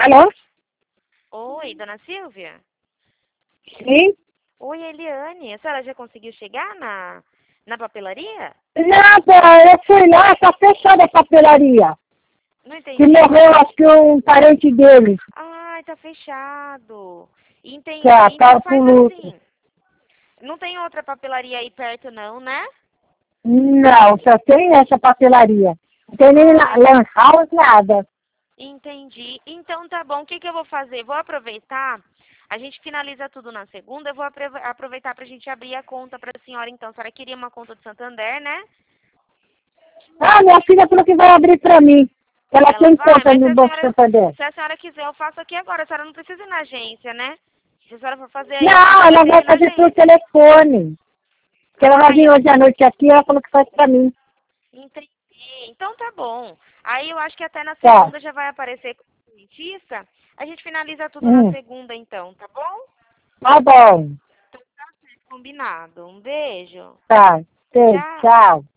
Alô? Oi, dona Silvia? Sim? Oi, Eliane. A senhora já conseguiu chegar na papelaria? Nada, eu fui lá, tá fechada a papelaria. Não Que entendi. morreu, acho que um parente dele. Ai, tá fechado. Já, Entendi. Então tá pro faz luto. assim. Não tem outra papelaria aí perto não, né? Não, só tem essa papelaria. Não tem nem Ai, lan house, nada. entendi. Então tá bom. O que que eu vou fazer? Vou aproveitar. A gente finaliza tudo na segunda. Eu vou aproveitar pra gente abrir a conta pra senhora então. A senhora queria uma conta do Santander, né? Ah, minha filha falou que vai abrir pra mim. Ela Ela tem vai, conta mas no Banco Santander. se a senhora quiser, eu faço aqui agora. A senhora não precisa ir na agência, né? Se a senhora for fazer aí, não Não, precisa ela ter vai ir na fazer por agência. telefone. Que ela vai Ai, vir hoje à noite aqui, ela falou que faz pra mim. entendi. Então tá bom. Aí eu acho que até na Tá. segunda já vai aparecer com o dentista. A gente finaliza tudo na Hum, segunda, então, tá bom? tá bom. Então tá certo, combinado. Um beijo. Tá. Sei, Tchau. tchau.